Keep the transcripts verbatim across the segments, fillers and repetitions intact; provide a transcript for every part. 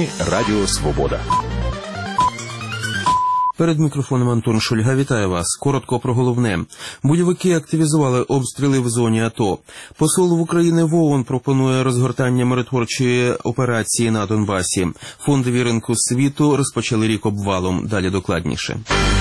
Новини Радіо Свобода. Перед мікрофоном Антон Шульга. Вітаю вас. Коротко про головне. Бойовики активізували обстріли в зоні АТО. Посол в Україні в ООН пропонує розгортання миротворчої операції на Донбасі. Фондові ринку світу розпочали рік обвалом. Далі докладніше.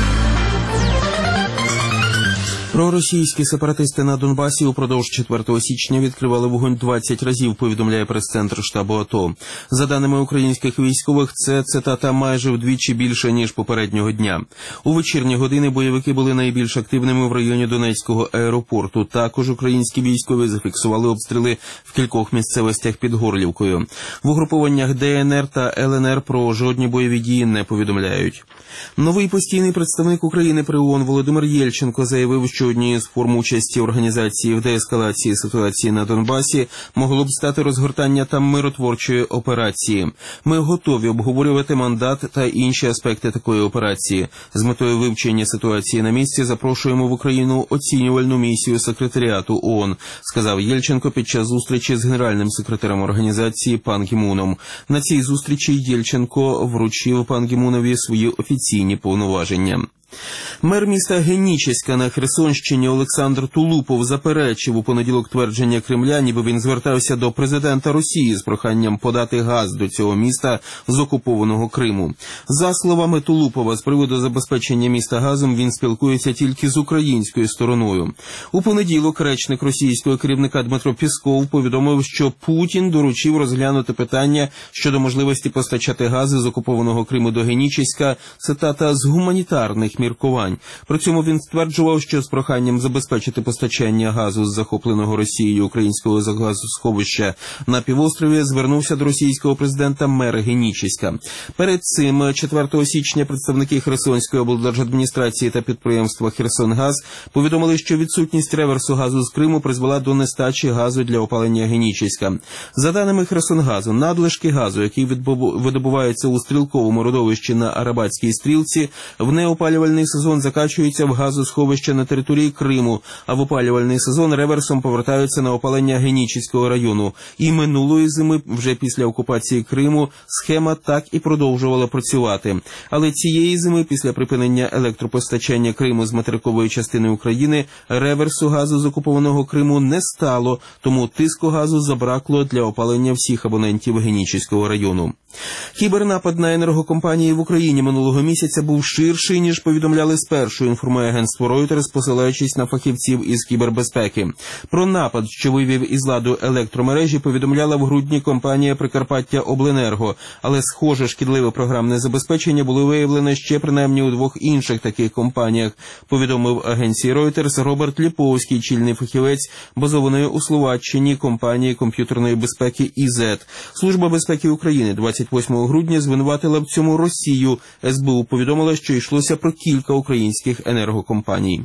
Проросійські сепаратисти на Донбасі упродовж четвертого січня відкривали вогонь двадцять разів, повідомляє прес-центр штабу АТО. За даними українських військових, це, цитата, майже вдвічі більше, ніж попереднього дня. У вечірні години бойовики були найбільш активними в районі Донецького аеропорту. Також українські військові зафіксували обстріли в кількох місцевостях під Горлівкою. В угрупованнях ДНР та ЛНР про жодні бойові дії не повідомляють. Новий постійний представник України при ООН Володимир Єльченко заявив, що однією з форм участі організації в деескалації ситуації на Донбасі могло б стати розгортання там миротворчої операції. Ми готові обговорювати мандат та інші аспекти такої операції. З метою вивчення ситуації на місці запрошуємо в Україну оцінювальну місію секретаріату ООН, сказав Єльченко під час зустрічі з генеральним секретарем організації Пан Гі Муном. На цій зустрічі Єльченко вручив Пан Гі Мунові свої офіційні повноваження. Мер міста Генічеська на Херсонщині Олександр Тулупов заперечив у понеділок твердження Кремля, ніби він звертався до президента Росії з проханням подати газ до цього міста з окупованого Криму. За словами Тулупова, з приводу забезпечення міста газом він спілкується тільки з українською стороною. У понеділок речник російського керівника Дмитро Пєсков повідомив, що Путін доручив розглянути питання щодо можливості постачати гази з окупованого Криму до Генічеська, цитата, з гуманітарних міркувань. При цьому він стверджував, що з проханням забезпечити постачання газу з захопленого Росією українського газосховища на півострові звернувся до російського президента мер Генічеська. Перед цим четвертого січня представники Херсонської облдержадміністрації та підприємства «Херсонгаз» повідомили, що відсутність реверсу газу з Криму призвела до нестачі газу для опалення Генічеська. За даними Херсонгазу, надлишки газу, які видобуваються у стрілковому родовищі на Арабатській стрілці, в неопалювальний сезон закачуються в газосховище на території Криму, а в опалювальний сезон реверсом повертаються на опалення Генічеського району. І минулої зими, вже після окупації Криму, схема так і продовжувала працювати. Але цієї зими, після припинення електропостачання Криму з материкової частини України, реверсу газу з окупованого Криму не стало, тому тиску газу забракло для опалення всіх абонентів Генічеського району. Кібернапад на енергокомпанії в Україні минулого місяця був ширший, ніж повідомляли спершу, інформує агентство Reuters, посилаючись на фахівців із кібербезпеки. Про напад, що вивів із ладу електромережі, повідомляла в грудні компанія Прикарпаття Обленерго, але схоже шкідливе програмне забезпечення було виявлене ще принаймні у двох інших таких компаніях, повідомив агенції Reuters Роберт Ліповський, чільний фахівець базованої у Словаччині компанії комп'ютерної безпеки і зет. Служба безпеки України двадцять восьмого грудня звинуватила в цьому Росію. ес бе у повідомила, що йшлося про кілька українських енергокомпаній.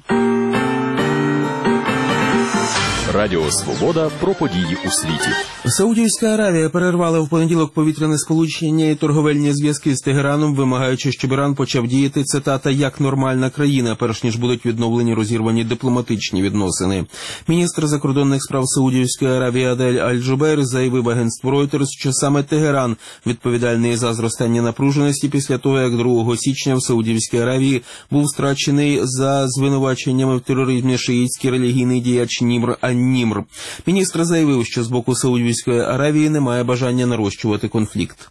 Радіо Свобода про події у світі. Саудівська Аравія перервала в понеділок повітряне сполучення і торговельні зв'язки з Тегераном, вимагаючи, щоб Іран почав діяти, цитата, як нормальна країна, перш ніж будуть відновлені розірвані дипломатичні відносини. Міністр закордонних справ Саудівської Аравії Адель Аль-Джубейр заявив агентству Reuters, що саме Тегеран відповідальний за зростання напруженості після того, як другого січня в Саудівській Аравії був страчений за звинуваченнями в тероризмі шиїтський релігійний діяч Німр Ан-Німр. Міністр заявив, що з боку Саудівської Аравії немає бажання нарощувати конфлікт.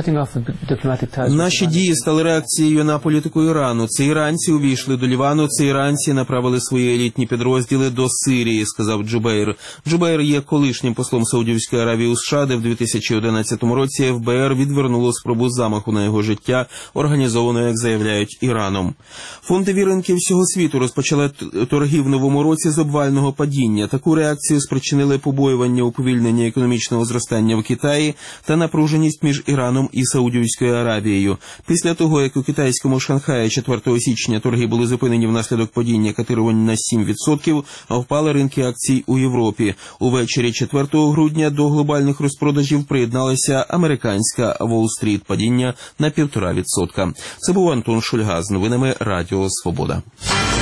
Наші дії стали реакцією на політику Ірану. Це іранці увійшли до Лівану, це іранці направили свої елітні підрозділи до Сирії, сказав Джубейр. Джубейр є колишнім послом Саудівської Аравії у США, де в дві тисячі одинадцятому році еф бе ер відвернуло спробу замаху на його життя, організовану, як заявляють, Іраном. Фондові ринки всього світу розпочали торги в новому році з обвального падіння. Таку реакцію спричинили побоювання уповільнення економічного зростання в Китаї та напруженість між Іраном і Саудівською Аравією. Після того, як у китайському Шанхаї четвертого січня торги були зупинені внаслідок падіння котирувань на сім відсотків, впали ринки акцій у Європі. Увечері четвертого грудня до глобальних розпродажів приєдналася американська Уолл-стріт, падіння на півтора відсотка. Це був Антон Шульга з новинами Радіо Свобода.